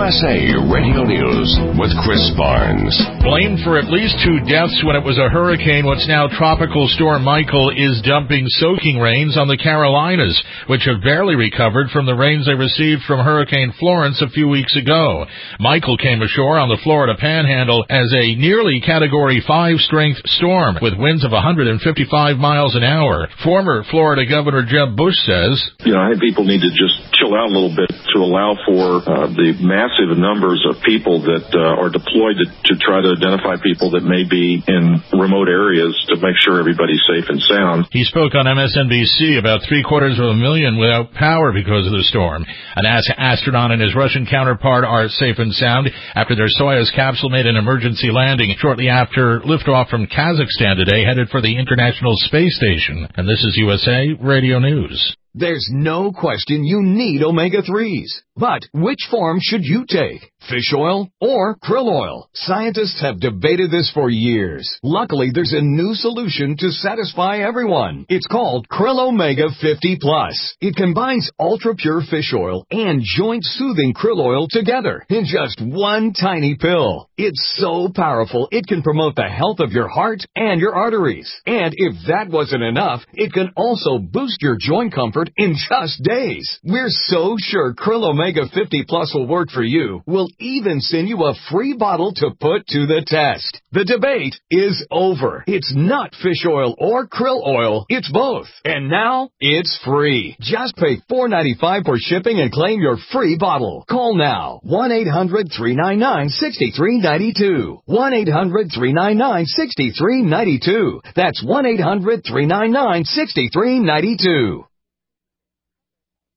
USA Radio News with Chris Barnes. Blamed for at least 2 deaths when it was a hurricane, what's now Tropical Storm Michael is dumping soaking rains on the Carolinas, which have barely recovered from the rains they received from Hurricane Florence a few weeks ago. Michael came ashore on the Florida Panhandle as a nearly Category 5 strength storm with winds of 155 miles an hour. Former Florida Governor Jeb Bush says, I think people need to just chill out a little bit to allow for the massive numbers of people that are deployed to try to identify people that may be in remote areas to make sure everybody's safe and sound. He spoke on MSNBC about 750,000 without power because of the storm. An astronaut and his Russian counterpart are safe and sound after their Soyuz capsule made an emergency landing shortly after liftoff from Kazakhstan today, headed for the International Space Station. And this is USA Radio News. There's no question you need omega-3s. But which form should you take? Fish oil or krill oil? Scientists have debated this for years. Luckily, there's a new solution to satisfy everyone. It's called Krill Omega 50 Plus. It combines ultra-pure fish oil and joint-soothing krill oil together in just one tiny pill. It's so powerful, it can promote the health of your heart and your arteries. And if that wasn't enough, it can also boost your joint comfort in just days. We're so sure Krill Omega 50 Plus will work for you. We'll even send you a free bottle to put to the test. The debate is over. It's not fish oil or krill oil. It's both. And now it's free. Just pay $4.95 for shipping and claim your free bottle. Call now. 1-800-399-6392. 1-800-399-6392. That's 1-800-399-6392.